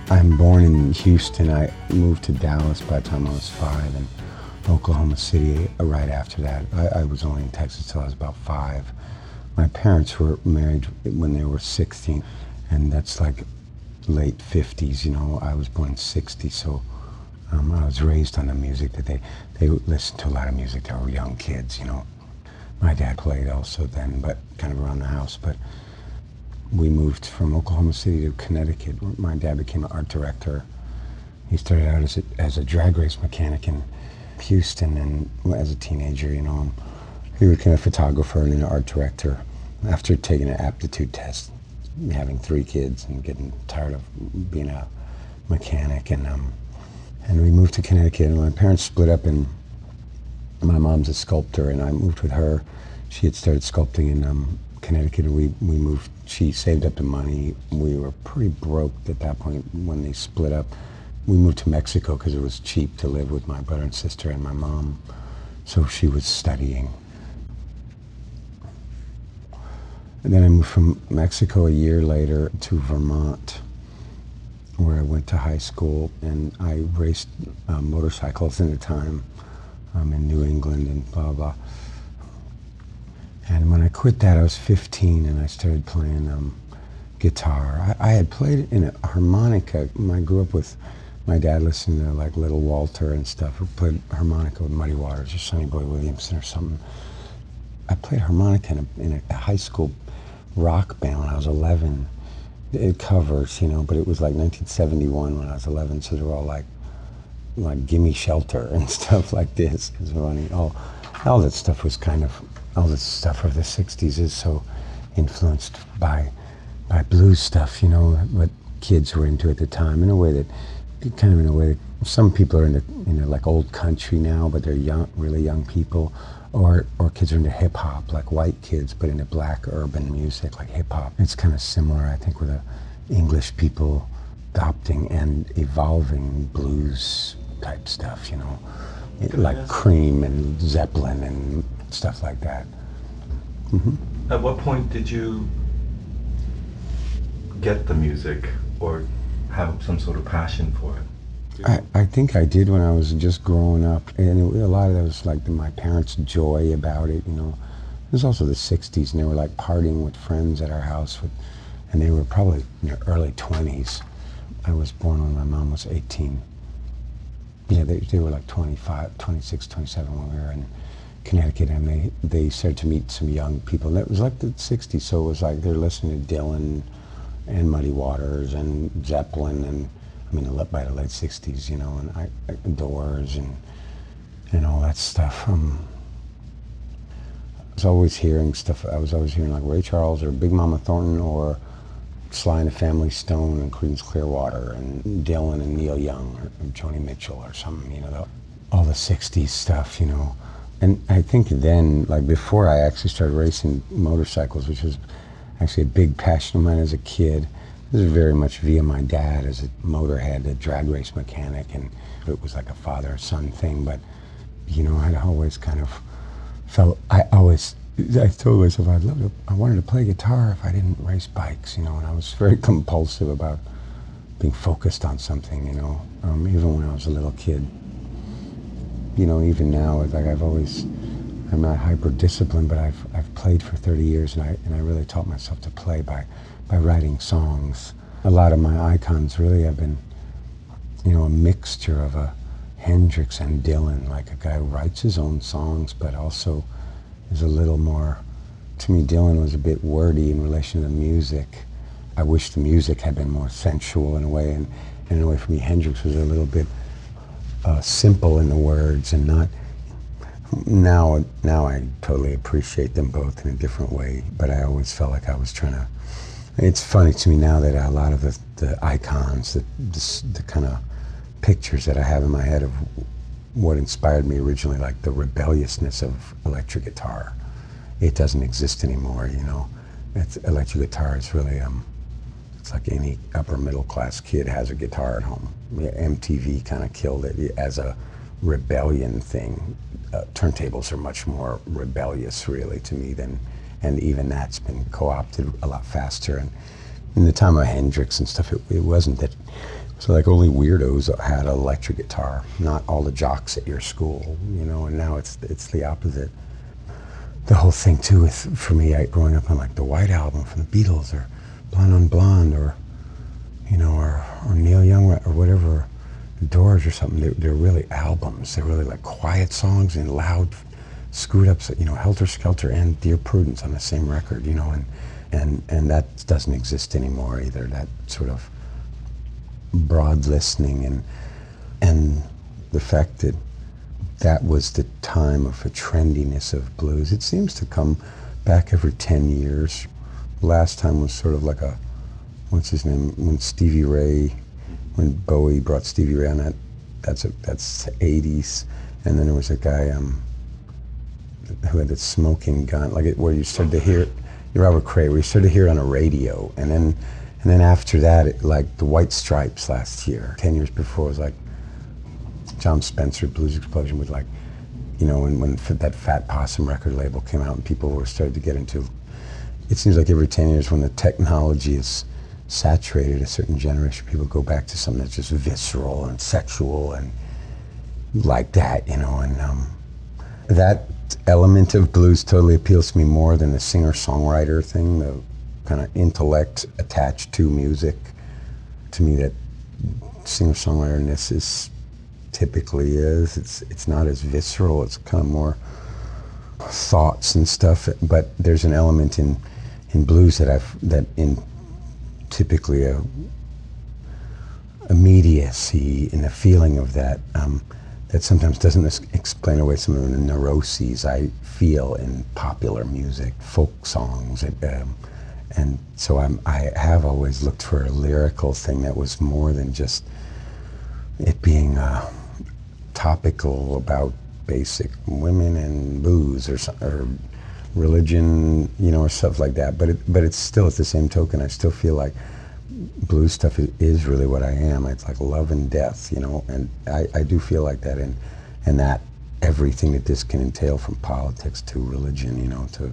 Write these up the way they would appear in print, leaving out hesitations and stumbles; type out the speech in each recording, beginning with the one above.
I'm born in Houston. I moved to Dallas by the time I was 5, and Oklahoma City right after that. I was only in Texas till I was about 5. My parents were married when they were 16, and that's like late 50s, you know. I was born in 60, so I was raised on the music that they listened to a lot of music. They were young kids, you know. My dad played also then, but kind of around the house. But we moved from Oklahoma City to Connecticut. My dad became an art director. He started out as a drag race mechanic in Houston, and as a teenager, you know, he became a photographer and an art director after taking an aptitude test, having 3 kids and getting tired of being a mechanic. And we moved to Connecticut, and my parents split up, and my mom's a sculptor, and I moved with her. She had started sculpting in Connecticut, and we moved. She saved up the money. We were pretty broke at that point when they split up. We moved to Mexico because it was cheap to live with my brother and sister and my mom. So she was studying. And then I moved from Mexico a year later to Vermont, where I went to high school, and I raced motorcycles at the time in New England and blah, blah. And when I quit that, I was 15, and I started playing guitar. I had played in a harmonica. I grew up with my dad listening to like Little Walter and stuff. I played harmonica with Muddy Waters or Sonny Boy Williamson or something. I played harmonica in a high school rock band when I was 11. It covers, you know, but it was like 1971 when I was 11, so they were all like Gimme Shelter and stuff like this. It was funny. All that stuff was kind of, all the stuff of the 60s is so influenced by blues stuff, you know, what kids were into at the time, in a way that some people are into, you know, like old country now, but they're young, really young people, or kids are into hip hop, like white kids, but into black urban music, like hip hop. It's kind of similar, I think, with the English people adopting and evolving blues type stuff, you know, like Cream and Zeppelin and stuff like that. Mm-hmm. At what point did you get the music or have some sort of passion for it? I think I did when I was just growing up, and a lot of that was like my parents' joy about it, you know. It was also the 60s, and they were like partying with friends at our house, and they were probably in their early 20s. I was born when my mom was 18. Yeah, they were like 25, 26, 27 when we were in Connecticut, and they started to meet some young people. And it was like the 60s, so it was like they're listening to Dylan and Muddy Waters and Zeppelin, and I mean, by the late 60s, you know, and I Doors and all that stuff. I was always hearing stuff. I was always hearing like Ray Charles or Big Mama Thornton or Sly and the Family Stone and Creedence Clearwater and Dylan and Neil Young or Joni Mitchell or something, you know, all the 60s stuff, you know. And I think then, like before I actually started racing motorcycles, which was actually a big passion of mine as a kid, this is very much via my dad as a motorhead, a drag race mechanic, and it was like a father-son thing. But, you know, I'd always kind of felt, I told myself I wanted to play guitar if I didn't race bikes, you know, and I was very compulsive about being focused on something, you know, even when I was a little kid. You know, even now, like I'm not hyper-disciplined, but I've played for 30 years, and I really taught myself to play by writing songs. A lot of my icons really have been, you know, a mixture of a Hendrix and Dylan, like a guy who writes his own songs, but also is a little more, to me, Dylan was a bit wordy in relation to the music. I wish the music had been more sensual in a way, and in a way for me, Hendrix was a little bit simple in the words, and not, now I totally appreciate them both in a different way, but I always felt like I was trying to. It's funny to me now that a lot of the icons, the kind of pictures that I have in my head of what inspired me originally, like the rebelliousness of electric guitar, it doesn't exist anymore, you know. Electric guitar is really, it's like any upper middle class kid has a guitar at home. MTV kind of killed it as a rebellion thing. Turntables are much more rebellious, really, to me than. And even that's been co-opted a lot faster. And in the time of Hendrix and stuff, it wasn't that So like only weirdos had an electric guitar, not all the jocks at your school, you know, and now it's the opposite. The whole thing too is, for me, growing up on like the White Album from the Beatles, or Blonde on Blonde, or, you know, or Neil Young, or whatever, Doors or something, they're really albums. They're really like quiet songs and loud screwed ups, you know, Helter Skelter and Dear Prudence on the same record, you know, and that doesn't exist anymore either, that sort of broad listening, and the fact that that was the time of the trendiness of blues. It seems to come back every 10 years. Last time was sort of like a, what's his name, when Stevie Ray, when Bowie brought Stevie Ray on, that's the 80s. And then there was a guy who had the smoking gun, like where you started to hear it, Robert Cray, where you started to hear it on a radio. And then after that, like the White Stripes last year, 10 years before, was like John Spencer, Blues Explosion, with like, you know, when that Fat Possum record label came out and people were started to get into, it seems like every 10 years when the technology is saturated, a certain generation of people go back to something that's just visceral and sexual and like that, you know, and that element of blues totally appeals to me more than the singer-songwriter thing, the kind of intellect attached to music. To me, that singer-songwriterness is typically it's not as visceral, it's kind of more thoughts and stuff, but there's an element in blues that in typically a immediacy in the feeling of that that sometimes doesn't explain away some of the neuroses I feel in popular music, folk songs, and so I have always looked for a lyrical thing that was more than just it being topical about basic women and booze or religion, you know, or stuff like that. But it's still, at the same token, I still feel like blues stuff is really what I am. It's like love and death, you know, and I do feel like that, and that everything that this can entail, from politics to religion, you know, to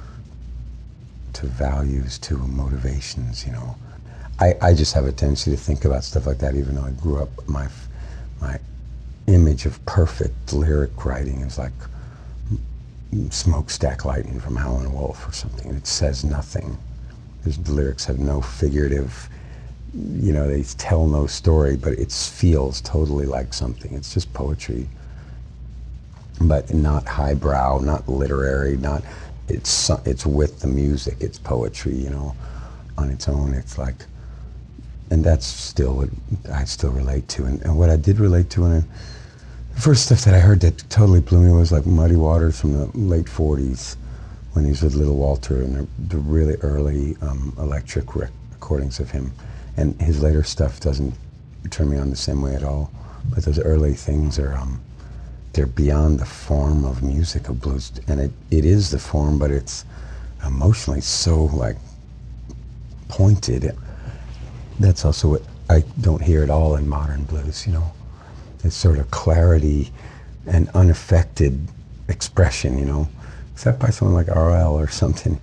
values, to motivations, you know. I just have a tendency to think about stuff like that, even though I grew up, my image of perfect lyric writing is like Smokestack Lightning from Howlin' Wolf or something, and it says nothing. The lyrics have no figurative, you know, they tell no story, but it feels totally like something. It's just poetry, but not highbrow, not literary, not, it's with the music, it's poetry, you know, on its own. It's like, and that's still what I still relate to. And what I did relate to when the first stuff that I heard that totally blew me was like Muddy Waters from the late 40s, when he was with Little Walter, and the really early electric recordings of him. And his later stuff doesn't turn me on the same way at all. But those early things are, they're beyond the form of music of blues. And it is the form, but it's emotionally so like pointed. That's also what I don't hear at all in modern blues, you know. It's sort of clarity and unaffected expression, you know, except by someone like RL or something.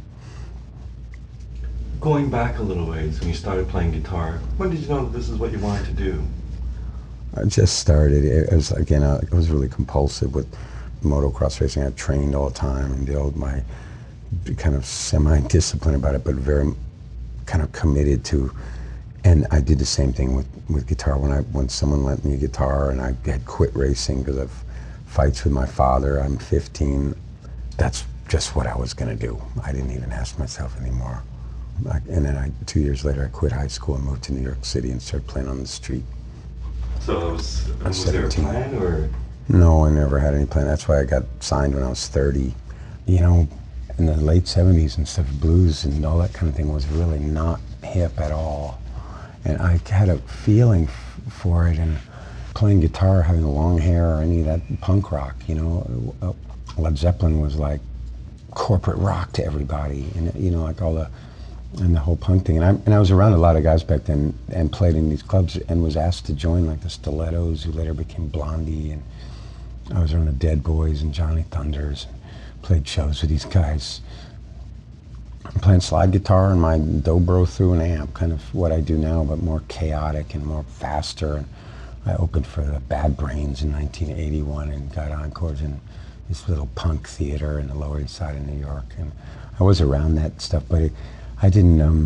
Going back a little ways, when you started playing guitar, when did you know that this is what you wanted to do? I just started. It was, again, I was really compulsive with motocross racing. I trained all the time and did my kind of semi-discipline about it, but very kind of committed to. And I did the same thing with guitar. When someone lent me a guitar and I had quit racing because of fights with my father, I'm 15, that's just what I was going to do. I didn't even ask myself anymore. And then 2 years later, I quit high school and moved to New York City and started playing on the street. So was there a plan, or? No, I never had any plan. That's why I got signed when I was 30. You know, in the late 70s and stuff, blues and all that kind of thing was really not hip at all. And I had a feeling for it, and playing guitar, having long hair, or any of that punk rock, you know. Led Zeppelin was like corporate rock to everybody, and you know, like and the whole punk thing. And I was around a lot of guys back then and played in these clubs and was asked to join like the Stilettos, who later became Blondie, and I was around the Dead Boys and Johnny Thunders, and played shows with these guys. I'm playing slide guitar and my dobro through an amp, kind of what I do now, but more chaotic and more faster. And I opened for the Bad Brains in 1981 and got encores in this little punk theater in the Lower East Side of New York. And I was around that stuff, but I didn't,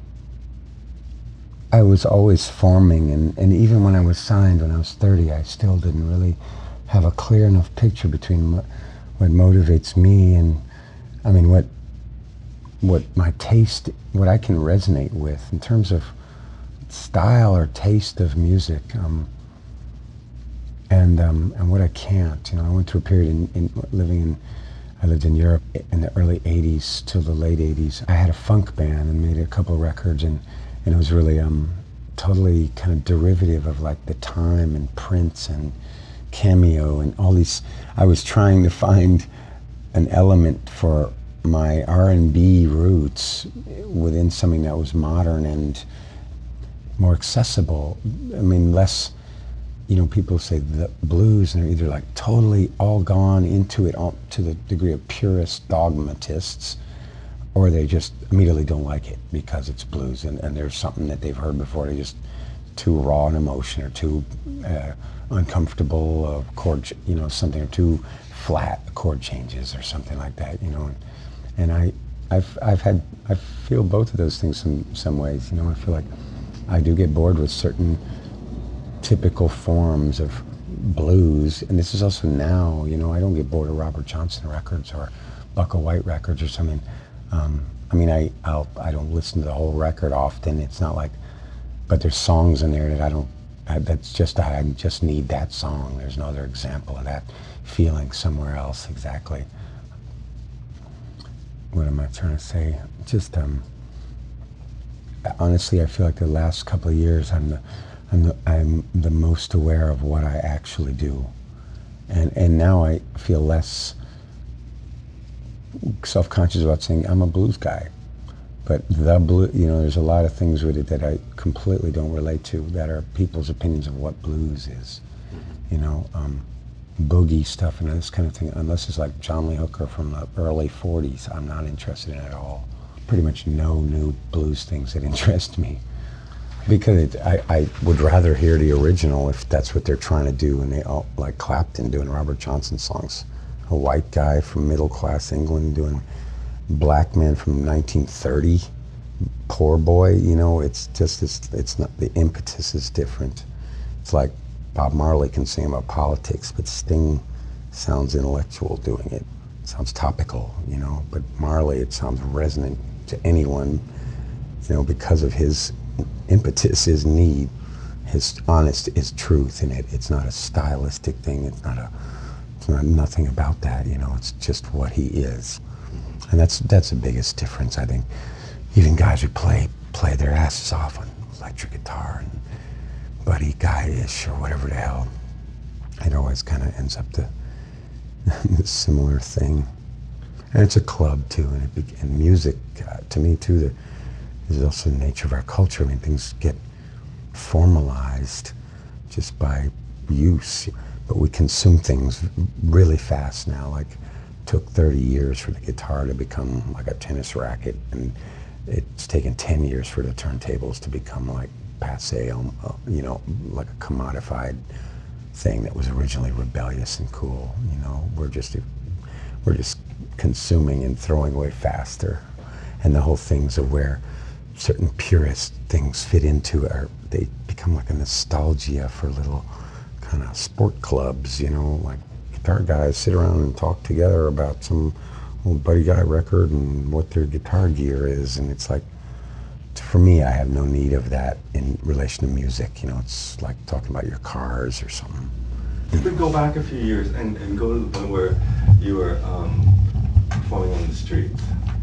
I was always forming, and even when I was signed when I was 30, I still didn't really have a clear enough picture between what motivates me and, I mean, what my taste, what I can resonate with in terms of style or taste of music, and what I can't. You know, I went through a period I lived in Europe in the early 80s till the late 80s. I had a funk band and made a couple of records, and it was really totally kind of derivative of like the Time and Prince and Cameo and all these. I was trying to find an element for my R&B roots within something that was modern and more accessible. I mean, less, you know, people say the blues, and they're either like totally all gone into it all, to the degree of purist dogmatists, or they just immediately don't like it because it's blues and there's something that they've heard before. They're just too raw in emotion or too uncomfortable chord, you know, something, or too flat chord changes or something like that, you know. And I feel both of those things in some ways. You know, I feel like I do get bored with certain typical forms of blues, and this is also now, you know, I don't get bored of Robert Johnson records or Bucka White records or something. I mean, I don't listen to the whole record often. It's not like, but there's songs in there that I just need that song. There's no other example of that feeling somewhere else exactly. What am I trying to say? Just honestly, I feel like the last couple of years I'm the most aware of what I actually do, and now I feel less self-conscious about saying I'm a blues guy. But the blue, you know, there's a lot of things with it that I completely don't relate to, that are people's opinions of what blues is. You know, boogie stuff and this kind of thing, unless it's like John Lee Hooker from the early 40s, I'm not interested in it at all. Pretty much no new blues things that interest me. Because I would rather hear the original if that's what they're trying to do, and they all, like Clapton doing Robert Johnson songs. A white guy from middle class England doing Black Man from 1930, Poor Boy, you know, it's just, it's not, the impetus is different. It's like Bob Marley can sing about politics, but Sting sounds intellectual doing it. It sounds topical, you know, but Marley, it sounds resonant to anyone, you know, because of his impetus, his need, his truth in it. It's not a stylistic thing, it's not nothing about that, you know, it's just what he is. And that's the biggest difference, I think. Even guys who play their asses off on electric guitar and Buddy Guy-ish or whatever the hell, it always kind of ends up to a similar thing. And it's a club too, and music, to me too, is also the nature of our culture. I mean, things get formalized just by use, but we consume things really fast now. Like, it took 30 years for the guitar to become like a tennis racket, and it's taken 10 years for the turntables to become like passe, you know, like a commodified thing that was originally rebellious and cool. You know, we're just consuming and throwing away faster, and the whole things of where certain purist things fit into they become like a nostalgia for little kind of sport clubs, you know, like guitar guys sit around and talk together about some old Buddy Guy record and what their guitar gear is, and it's like, for me, I have no need of that in relation to music. You know, it's like talking about your cars or something. If we go back a few years and go to the point where you were performing on the streets,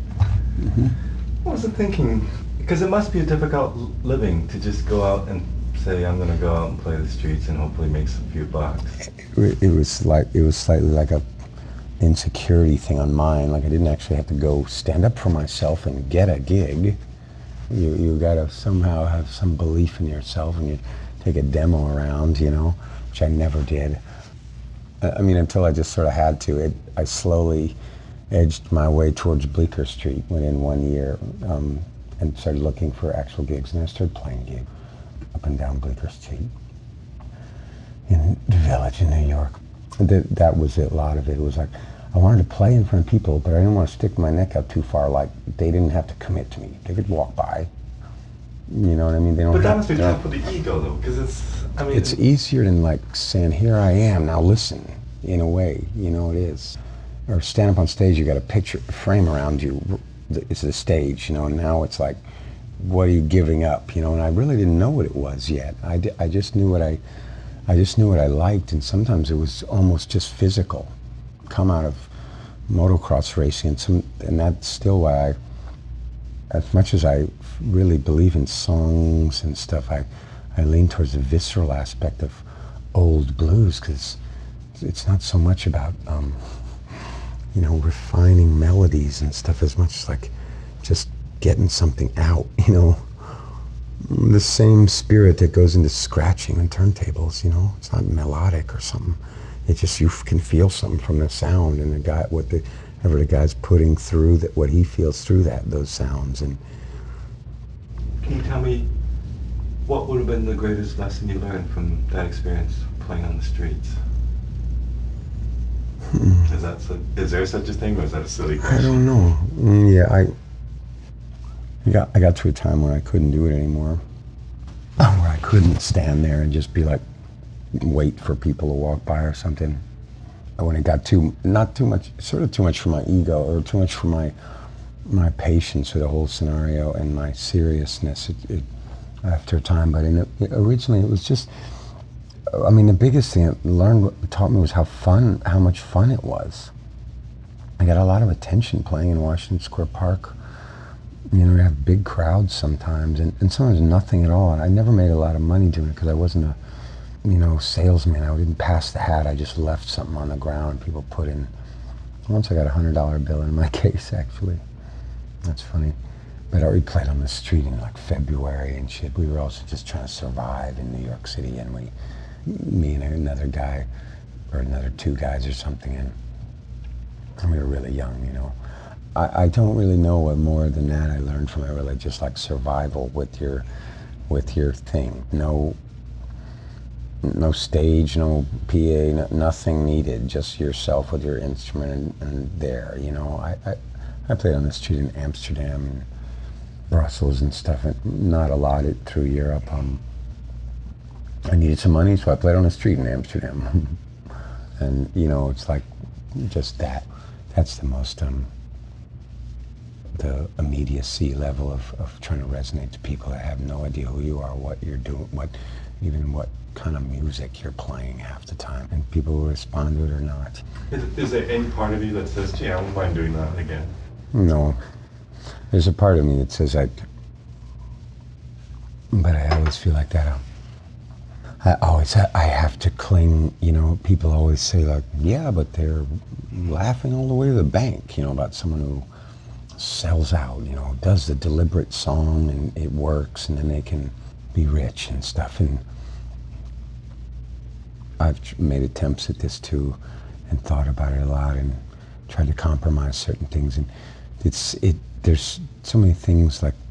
what was the thinking? Because it must be a difficult living to just go out and say, I'm going to go out and play the streets and hopefully make some few bucks. It was slightly like a insecurity thing on mine. Like, I didn't actually have to go stand up for myself and get a gig. You gotta somehow have some belief in yourself, and you take a demo around, you know, which I never did. I mean, until I just sort of had to. I slowly edged my way towards Bleecker Street within 1 year, and started looking for actual gigs, and I started playing gigs up and down Bleecker Street in the Village in New York. That was it, a lot of it. It was like, I wanted to play in front of people, but I didn't want to stick my neck out too far, like they didn't have to commit to me. They could walk by. You know what I mean? They don't. But that must be tough for the ego, though, because it's easier than like saying, here I am, now listen, in a way, you know, it is. Or stand up on stage, you got a picture frame around you, it's the stage, you know, and now it's like, what are you giving up, you know, and I really didn't know what it was yet. I just knew what I liked, and sometimes it was almost just physical. Come out of motocross racing, and that's still why as much as I really believe in songs and stuff, I lean towards the visceral aspect of old blues, because it's not so much about you know, refining melodies and stuff as much as like just getting something out, you know. The same spirit that goes into scratching on turntables, you know. It's not melodic or something. It's just you can feel something from the sound, and the guy, whatever the guy's putting through that, what he feels through those sounds. And can you tell me what would have been the greatest lesson you learned from that experience playing on the streets? Is there such a thing, or is that a silly question? I don't know. Yeah, I got to a time where I couldn't do it anymore, where I couldn't stand there and just be like, wait for people to walk by or something. When it got not too much, sort of too much for my ego, or too much for my patience for the whole scenario and my seriousness after a time. But originally it was just, I mean, the biggest thing it taught me was how much fun it was. I got a lot of attention playing in Washington Square Park. You know, we have big crowds sometimes, and sometimes nothing at all. And I never made a lot of money doing it because I wasn't a, you know, salesman. I didn't pass the hat. I just left something on the ground. People put in. Once I got a $100 bill in my case, actually. That's funny. But we played on the street in like February and shit. We were also just trying to survive in New York City, and me and another guy, or another two guys or something, and we were really young, you know. I don't really know what more than that I learned from it. Really, just like survival with your thing. No stage, no PA, nothing needed. Just yourself with your instrument and there. You know, I played on the street in Amsterdam and Brussels and stuff, and not a lot through Europe. I needed some money, so I played on the street in Amsterdam. And you know, it's like just that. That's the most the immediacy level of trying to resonate to people that have no idea who you are, what you're doing, even what kind of music you're playing half the time, and people will respond to it or not. Is there any part of you that says, gee, I wouldn't mind doing that again? No. There's a part of me that says but I always feel like that. I have to cling, you know. People always say like, yeah, but they're laughing all the way to the bank, you know, about someone who sells out, you know, does the deliberate song and it works, and then they can be rich and stuff. And I've made attempts at this too, and thought about it a lot, and tried to compromise certain things. And there's so many things, like,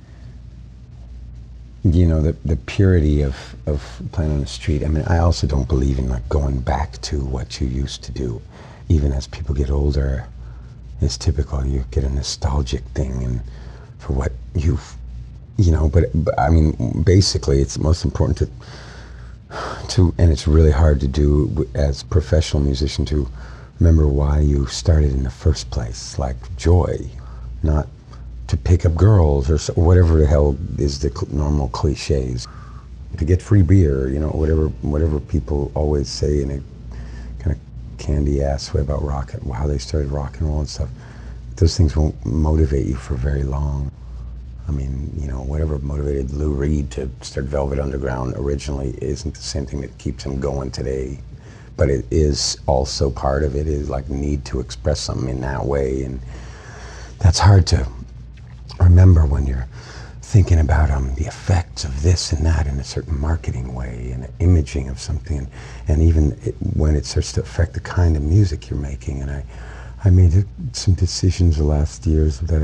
you know, the purity of playing on the street. I mean, I also don't believe in like going back to what you used to do. Even as people get older, it's typical, you get a nostalgic thing and for what you know, but I mean, basically it's most important to, and it's really hard to do as a professional musician, to remember why you started in the first place, like joy, not to pick up girls or whatever the hell is the normal cliches, to get free beer, you know, whatever people always say in a kind of candy ass way about how they started rock and roll and stuff. Those things won't motivate you for very long. I mean, you know, whatever motivated Lou Reed to start Velvet Underground originally isn't the same thing that keeps him going today. But it is also part of it, is like need to express something in that way, and that's hard to remember when you're thinking about the effects of this and that in a certain marketing way and imaging of something, and even when it starts to affect the kind of music you're making. And I made some decisions the last years that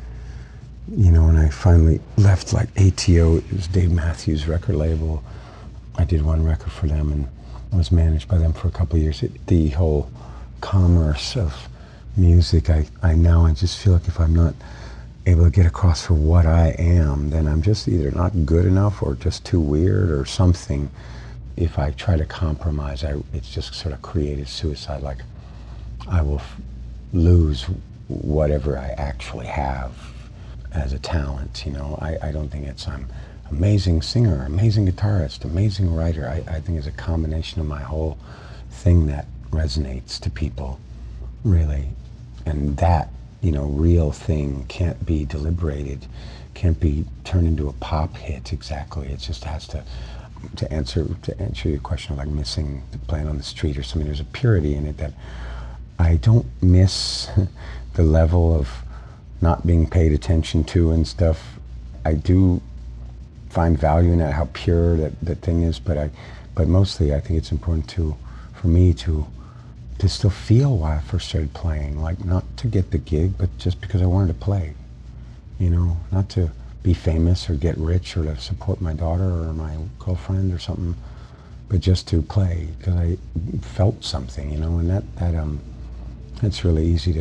and I finally left like ATO, it was Dave Matthews record label. I did one record for them and I was managed by them for a couple of years. The whole commerce of music, I just feel like if I'm not able to get across for what I am, then I'm just either not good enough or just too weird or something. If I try to compromise, it's just sort of creative suicide. Like I will lose whatever I actually have as a talent. I don't think I'm amazing singer, amazing guitarist, amazing writer. I think it's a combination of my whole thing that resonates to people, really. And that, real thing can't be deliberated, can't be turned into a pop hit exactly. It just has to answer your question of like missing playing on the street or something. There's a purity in it that I don't miss the level of not being paid attention to and stuff. I do find value in that, how pure that thing is, but mostly I think it's important for me to still feel why I first started playing, like not to get the gig, but just because I wanted to play, not to be famous or get rich or to support my daughter or my girlfriend or something, but just to play because I felt something, and that's really easy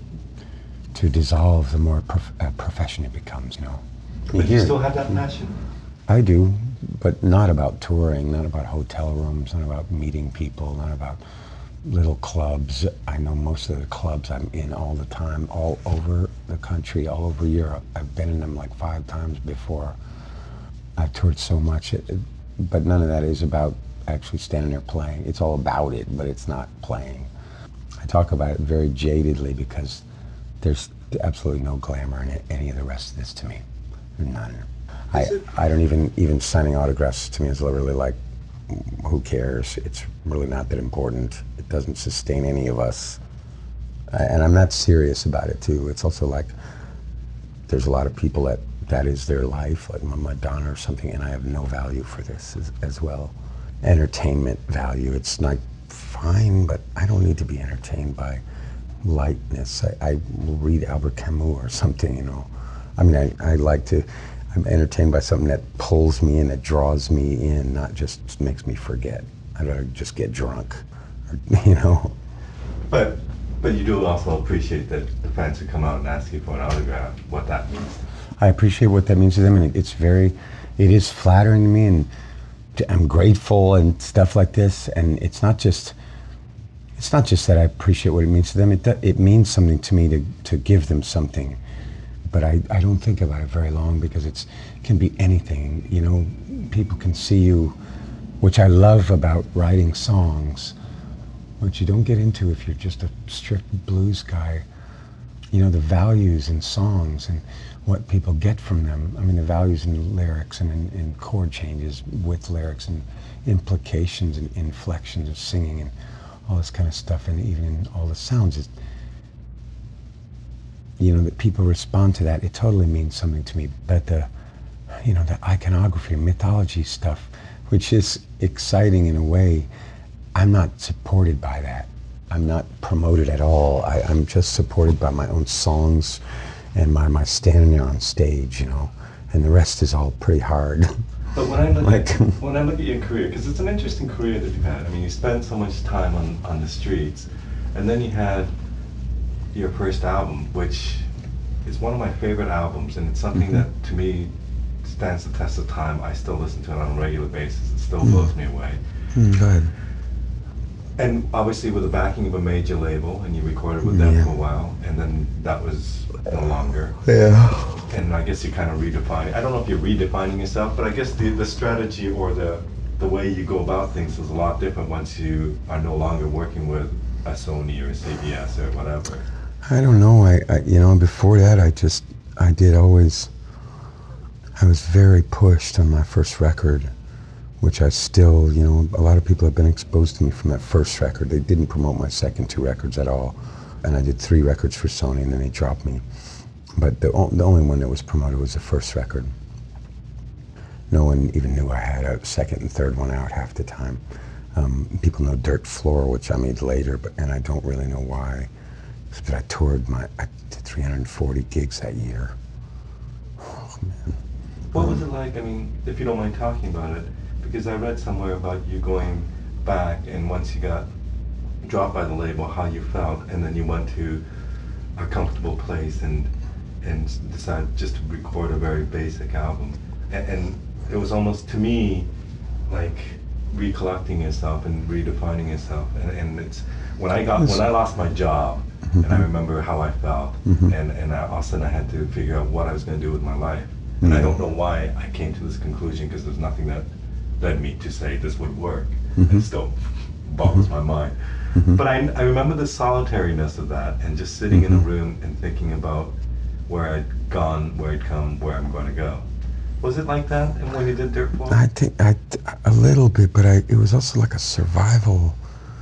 to dissolve the more profession it becomes, But you still have that passion? I do, but not about touring, not about hotel rooms, not about meeting people, not about little clubs. I know most of the clubs I'm in all the time, all over the country, all over Europe. I've been in them like 5 times before. I've toured so much, but none of that is about actually standing there playing. It's all about it, but it's not playing. I talk about it very jadedly because there's absolutely no glamour in any of the rest of this to me. None. I don't even signing autographs to me is really like, who cares? It's really not that important. It doesn't sustain any of us. And I'm not serious about it too. It's also like, there's a lot of people that is their life, like Madonna or something, and I have no value for this as well. Entertainment value, it's not fine, but I don't need to be entertained by lightness. I will read Albert Camus or something, I mean, I'm entertained by something that pulls me in, that draws me in, not just makes me forget. I'd rather just get drunk, But you do also appreciate that the fans who come out and ask you for an autograph, what that means. I appreciate what that means to them, and it is flattering to me, and I'm grateful and stuff like this. And it's not just that I appreciate what it means to them. It means something to me to give them something. But I don't think about it very long because it can be anything. People can see you, which I love about writing songs, which you don't get into if you're just a strict blues guy. The values in songs and what people get from them. I mean, the values in lyrics and in chord changes with lyrics and implications and inflections of singing and all this kind of stuff, and even in all the sounds. That people respond to that, it totally means something to me. But the iconography, mythology stuff, which is exciting in a way, I'm not supported by that. I'm not promoted at all. I'm just supported by my own songs and my standing there on stage, and the rest is all pretty hard. But when I look at your career, because it's an interesting career that you've had. I mean, you spent so much time on the streets, and then you had your first album, which is one of my favorite albums, and it's something that to me stands the test of time. I still listen to it on a regular basis. It still blows me away. Go ahead. And obviously with the backing of a major label, and you recorded with them for a while, and then that was no longer. Yeah. And I guess you kind of redefining. I don't know if you're redefining yourself, but I guess the strategy or the way you go about things is a lot different once you are no longer working with a Sony or a CBS or whatever. I don't know. Before that, I was very pushed on my first record, which I still, a lot of people have been exposed to me from that first record. They didn't promote my second 2 records at all. And I did 3 records for Sony, and then they dropped me. But the only one that was promoted was the first record. No one even knew I had a second and third one out half the time. People know Dirt Floor, which I made later, and I don't really know why But I did 340 gigs that year. Oh, man. What was it like? I mean, if you don't mind talking about it, because I read somewhere about you going back and once you got dropped by the label, how you felt, and then you went to a comfortable place and decided just to record a very basic album. And it was almost, to me, like recollecting yourself and redefining yourself. And it's when I lost my job, and I remember how I felt, and all of a sudden I had to figure out what I was going to do with my life. And I don't know why I came to this conclusion, because there's nothing that led me to say this would work. It still boggles my mind. But I remember the solitariness of that, and just sitting in a room and thinking about where I'd gone, where I'd come, where I'm going to go. Was it like that and when you did Dirt Floor? I think a little bit, but it was also like a survival,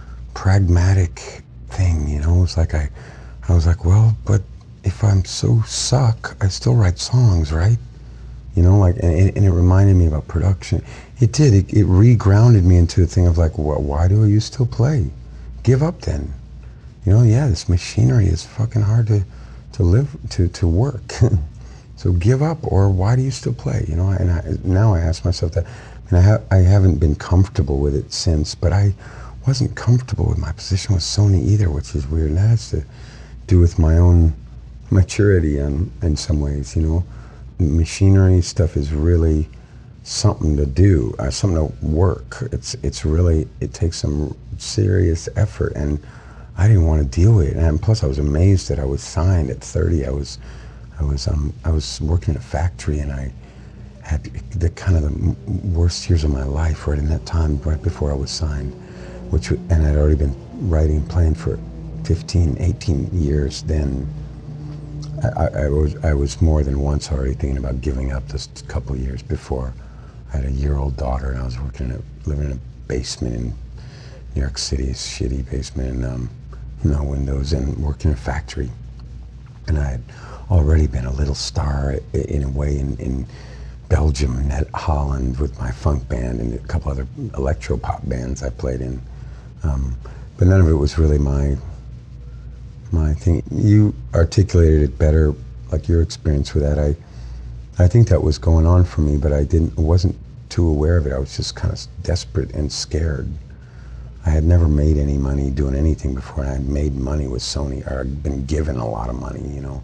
pragmatic thing, you know? It was like I was like, well, but if I'm so suck, I still write songs, right? You know, like, and it reminded me about production. It did. It re-grounded me into a thing of like, well, why do you still play? Give up then. You know, yeah, this machinery is fucking hard to live, to work. So give up, or why do you still play? You know, and now I ask myself that. I haven't been comfortable with it since, but I wasn't comfortable with my position with Sony either, which is weird. And that has to do with my own maturity in some ways, you know. Machinery stuff is really something to do, something to work. It's really, it takes some serious effort, and I didn't want to deal with it. And plus, I was amazed that I was signed at 30. I was working in a factory, and I had the kind of the worst years of my life right in that time, right before I was signed, and I'd already been writing and playing for 15, 18 years then. I was more than once already thinking about giving up this couple of years before. I had a year-old daughter, and I was living in a basement in New York City, a shitty basement, and no windows, and working in a factory. And I had already been a little star in a way in Belgium and Holland with my funk band and a couple other electro-pop bands I played in. But none of it was really my thing. You articulated it better, like your experience with that. I think that was going on for me, but I wasn't too aware of it. I was just kind of desperate and scared. I had never made any money doing anything before, and I had made money with Sony, or I'd been given a lot of money, you know,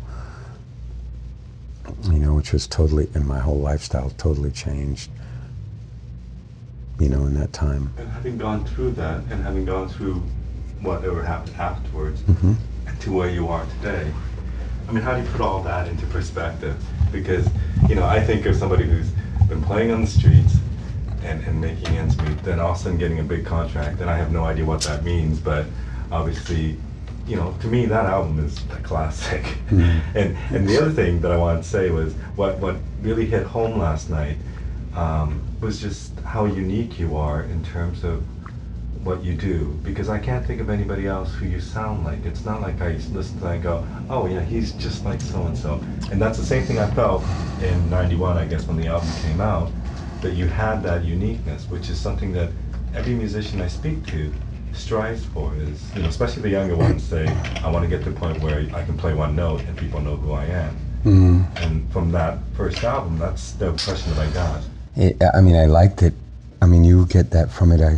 which was totally, and my whole lifestyle totally changed, you know, in that time. And having gone through that, and having gone through whatever happened afterwards, to where you are today, I mean, how do you put all that into perspective? Because, you know, I think of somebody who's been playing on the streets and making ends meet, then all of a sudden getting a big contract, and I have no idea what that means, but obviously, you know, to me that album is a classic. And the other thing that I wanted to say was what really hit home last night was just how unique you are in terms of what you do, because I can't think of anybody else who you sound like. It's not like I listen to that and go, oh yeah, he's just like so-and-so. And that's the same thing I felt in 91, I guess, when the album came out, that you had that uniqueness, which is something that every musician I speak to strives for, is, you know, especially the younger ones say, I want to get to the point where I can play one note and people know who I am. And from that first album, that's the impression that I got. I mean, I liked it. I mean, you get that from it.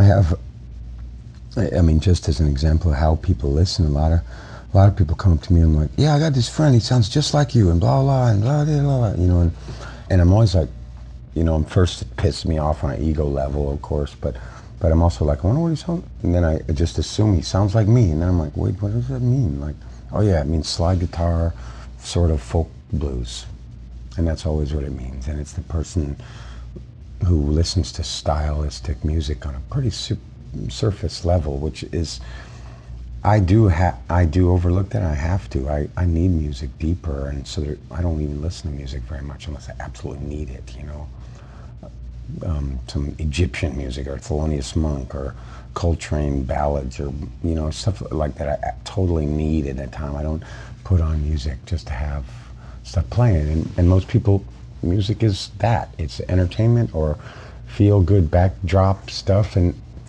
I mean, just as an example of how people listen, a lot of people come up to me and I'm like, yeah, I got this friend, he sounds just like you, and blah, blah, and blah, blah, blah, you know, and I'm always like, you know, first it pisses me off on an ego level, of course, but I'm also like, I wonder what he sounds, and then I just assume he sounds like me, and then I'm like, wait, what does that mean? Like, oh yeah, it means slide guitar, sort of folk blues, and that's always what it means, and it's the person who listens to stylistic music on a pretty surface level, which is, I do overlook that. I have to. I need music deeper, and so I don't even listen to music very much unless I absolutely need it, you know. Some Egyptian music, or Thelonious Monk, or Coltrane ballads, or, you know, stuff like that I totally need at that time. I don't put on music just to have stuff playing, and most people, music is that. It's entertainment or feel-good backdrop stuff, and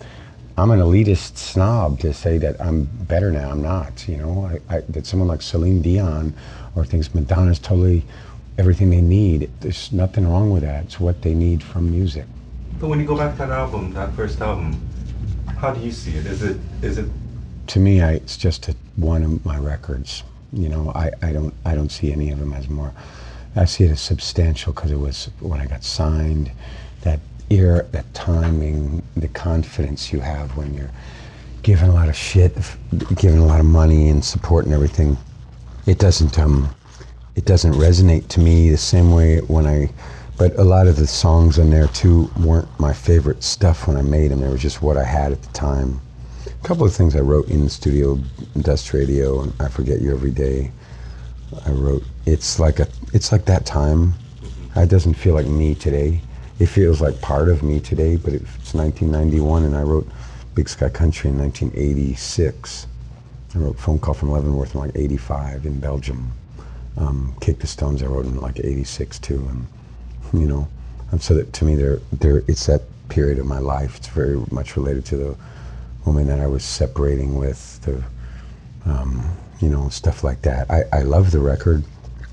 I'm an elitist snob to say that I'm better now. I'm not, you know. That someone like Celine Dion or thinks Madonna's totally everything they need. There's nothing wrong with that. It's what they need from music. But when you go back to that album, that first album, how do you see it? Is it? To me, it's just one of my records. You know, I don't see any of them as more. I see it as substantial because it was when I got signed. That era, that timing, the confidence you have when you're given a lot of shit, given a lot of money and support and everything. It doesn't resonate to me the same way but a lot of the songs on there too weren't my favorite stuff when I made them. They were just what I had at the time. A couple of things I wrote in the studio, Dust Radio and I Forget You Every Day. I wrote, it's like that time. It doesn't feel like me today. It feels like part of me today, but it's 1991 and I wrote Big Sky Country in 1986. I wrote Phone Call from Leavenworth in like 85 in Belgium. Kick the Stones I wrote in like 86 too, and you know, and so that to me it's that period of my life. It's very much related to the woman that I was separating with, you know, stuff like that. I love the record,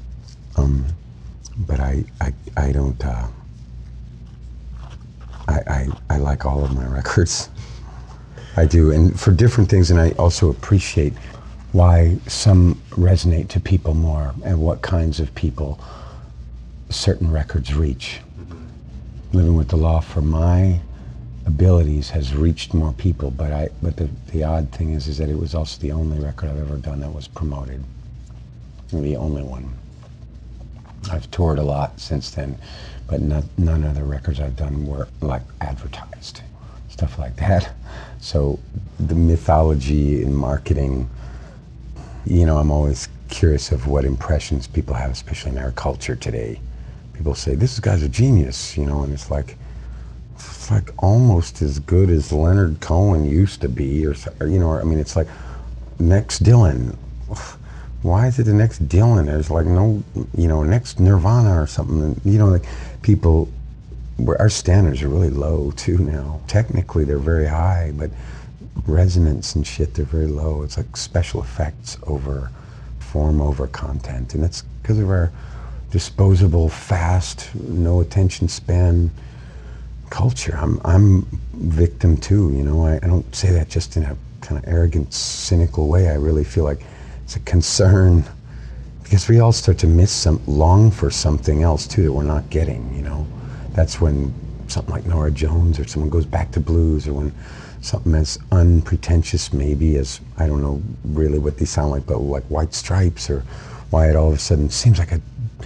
but I don't. I like all of my records. I do, and for different things, and I also appreciate why some resonate to people more and what kinds of people certain records reach. Living with the Law, for my abilities, has reached more people, but the odd thing is that it was also the only record I've ever done that was promoted. The only one. I've toured a lot since then, but none of the records I've done were like advertised, stuff like that. So the mythology in marketing, you know, I'm always curious of what impressions people have, especially in our culture today. People say, this guy's a genius, you know, and it's like almost as good as Leonard Cohen used to be, or you know, I mean, it's like next Dylan. Why is it the next Dylan? There's like no, you know, next Nirvana or something. You know, like people, our standards are really low too now. Technically, they're very high, but resonance and shit, they're very low. It's like special effects over form over content, and that's because of our disposable, fast, no attention span culture. I'm victim too, you know. I don't say that just in a kind of arrogant, cynical way. I really feel like it's a concern because we all start to long for something else too that we're not getting, you know. That's when something like Nora Jones or someone goes back to blues, or when something as unpretentious maybe as, I don't know really what these sound like, but like White Stripes, or why it all of a sudden seems like a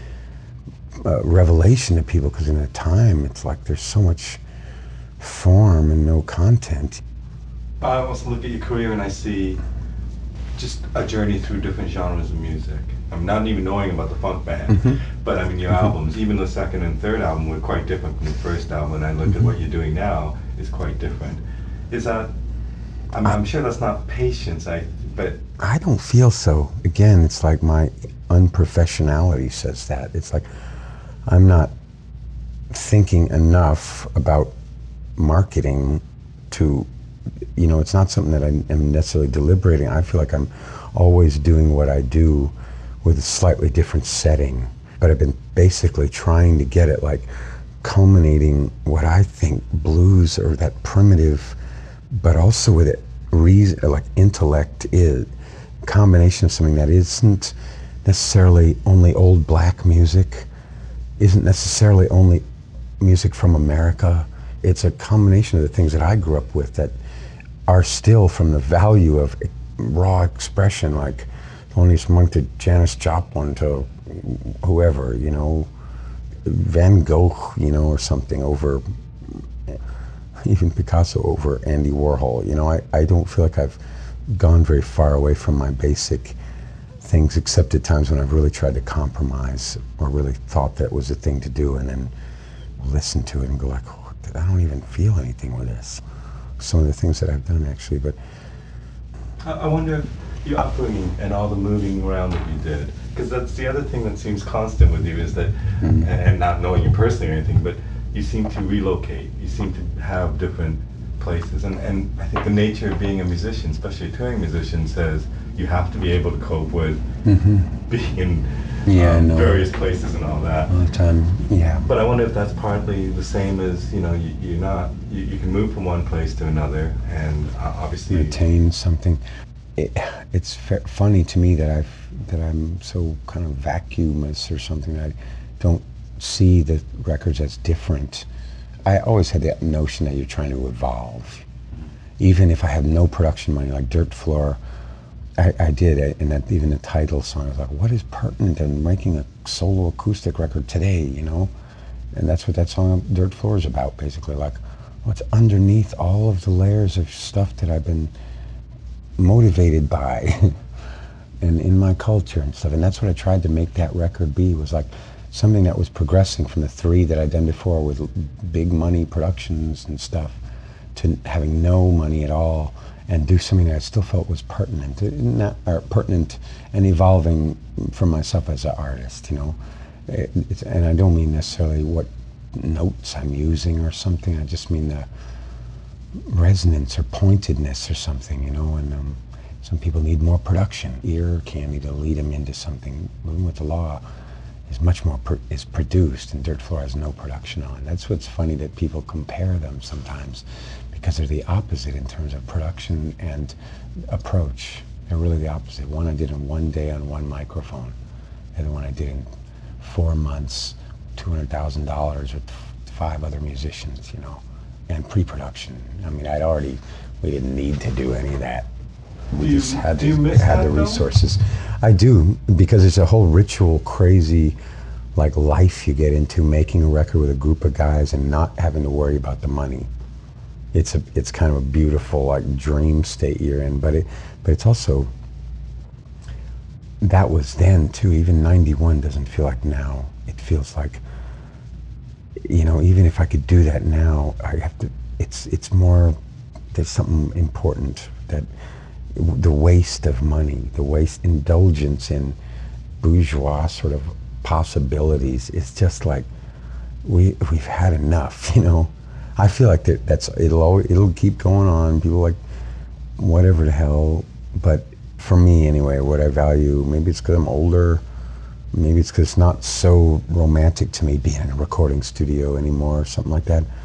revelation to people, because in a time it's like there's so much form and no content. I also look at your career and I see just a journey through different genres of music. I'm not even knowing about the funk band, but I mean your albums, even the second and third album were quite different from the first album, and I look at what you're doing now is quite different. Is that, I'm sure that's not patience, but I don't feel so. Again, it's like my unprofessionality says that. It's like I'm not thinking enough about marketing to, you know, it's not something that I am necessarily deliberating. I feel like I'm always doing what I do with a slightly different setting, but I've been basically trying to get it like culminating what I think blues, or that primitive, but also with it reason, like intellect, is a combination of something that isn't necessarily only old black music, isn't necessarily only music from America. It's a combination of the things that I grew up with that are still from the value of raw expression, like Thelonious Monk to Janis Joplin to whoever, you know, Van Gogh, you know, or something, over even Picasso over Andy Warhol. You know, I don't feel like I've gone very far away from my basic things, except at times when I've really tried to compromise or really thought that was the thing to do, and then listen to it and go like, oh, I don't even feel anything with this. Some of the things that I've done actually, but I wonder if your upbringing and all the moving around that you did, because that's the other thing that seems constant with you, is that, and not knowing you personally or anything, but you seem to relocate. You seem to have different places, and I think the nature of being a musician, especially a touring musician, says you have to be able to cope with being in various places and all that. All the time, yeah. But I wonder if that's partly the same as, you can move from one place to another, and obviously retain something. It's funny to me that I'm so kind of vacuumous or something. I don't see the records as different. I always had that notion that you're trying to evolve. Even if I had no production money, like Dirt Floor, I did, and that even the title song, I was like, what is pertinent in making a solo acoustic record today, And that's what that song, Dirt Floor, is about, basically. Like, what's underneath all of the layers of stuff that I've been motivated by and in my culture and stuff. And that's what I tried to make that record be, was like something that was progressing from the 3 that I'd done before with big money productions and stuff to having no money at all, and do something that I still felt was pertinent, pertinent and evolving for myself as an artist, and I don't mean necessarily what notes I'm using or something. I just mean the resonance or pointedness or something, and some people need more production, ear candy to lead them into something. Moving with the Law is much more is produced, and Dirt Floor has no production on. That's what's funny, that people compare them sometimes, because they're the opposite in terms of production and approach. They're really the opposite. One I did in one day on one microphone, and the one I did in 4 months, $200,000 with 5 other musicians, and pre-production. I mean, we didn't need to do any of that. We just had the resources. I do, because it's a whole ritual, crazy, like, life you get into, making a record with a group of guys and not having to worry about the money. It's kind of a beautiful, like, dream state you're in, but it's also, that was then too. Even 91 doesn't feel like now. It feels like, even if I could do that now, I have to, it's more, there's something important, that the waste of money, indulgence in bourgeois sort of possibilities, is just like, we've had enough, I feel like it'll keep going on. People like, whatever the hell, but for me anyway, what I value, maybe it's because I'm older, maybe it's because it's not so romantic to me being in a recording studio anymore or something like that,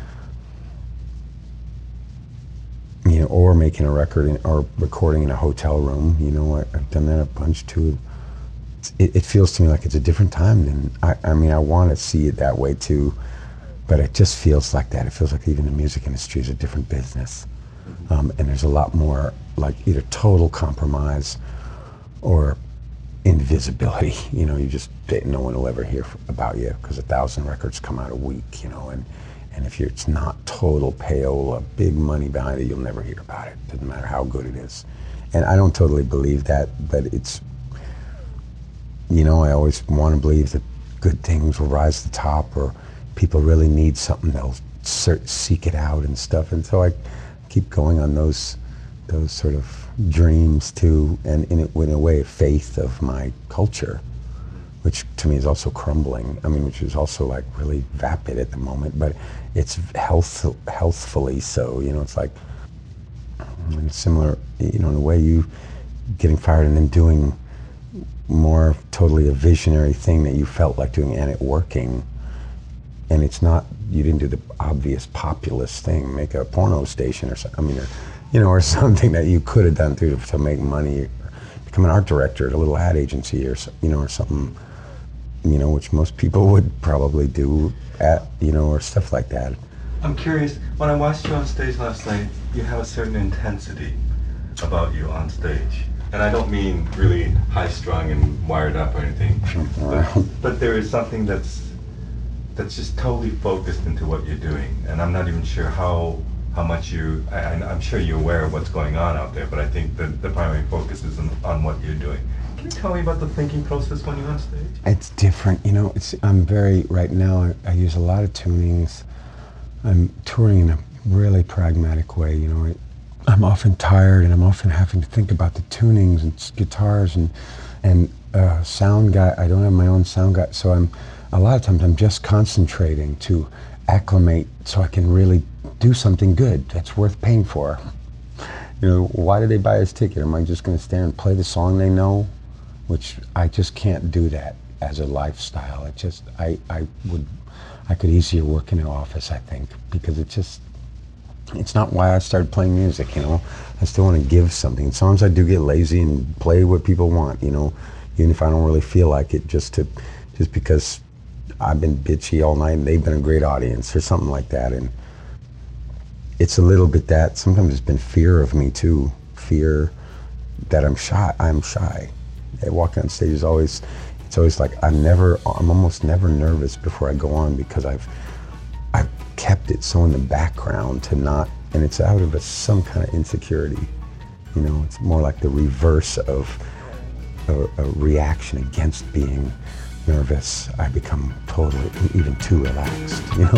or making a record or recording in a hotel room. I've done that a bunch too. It feels to me like it's a different time than, I mean, I want to see it that way too, but it just feels like that. It feels like even the music industry is a different business. And there's a lot more, like, either total compromise or invisibility. You just, no one will ever hear about you, because 1,000 records come out a week, and if it's not total payola, big money behind it, you'll never hear about it. Doesn't matter how good it is. And I don't totally believe that, but it's, I always want to believe that good things will rise to the top, or people really need something, they'll seek it out and stuff. And so I keep going on those sort of dreams too, and in a way, faith of my culture, which to me is also crumbling. I mean, which is also like really vapid at the moment, but it's healthfully so. It's like, it's similar, in a way, you getting fired and then doing more totally a visionary thing that you felt like doing, and it working. And it's not, you didn't do the obvious populist thing, make a porno station or something, or something that you could have done to make money, become an art director at a little ad agency or something, which most people would probably do or stuff like that. I'm curious, when I watched you on stage last night, you have a certain intensity about you on stage. And I don't mean really high-strung and wired up or anything, but there is something that's just totally focused into what you're doing, and I'm not even sure how much I'm sure you're aware of what's going on out there, but I think the primary focus is on what you're doing. Can you tell me about the thinking process when you're on stage? It's different, I'm very, right now, I use a lot of tunings. I'm touring in a really pragmatic way, I'm often tired, and I'm often having to think about the tunings and guitars and sound guy. I don't have my own sound guy, so a lot of times I'm just concentrating to acclimate so I can really do something good that's worth paying for. You know, why did they buy his ticket? Am I just going to stand and play the song they know? Which I just can't do that as a lifestyle. It just, I could easier work in an office, I think, because it's not why I started playing music, you know. I still want to give something. Sometimes I do get lazy and play what people want, you know, even if I don't really feel like it, just because I've been bitchy all night and they've been a great audience or something like that. And it's a little bit that. Sometimes it's been fear of me too. Fear that I'm shy. Walking on stage is always, it's always like I'm almost never nervous before I go on, because I've kept it so in the background to not, and it's out of some kind of insecurity. You know, it's more like the reverse of a reaction against being nervous. I become totally, even too relaxed, you know?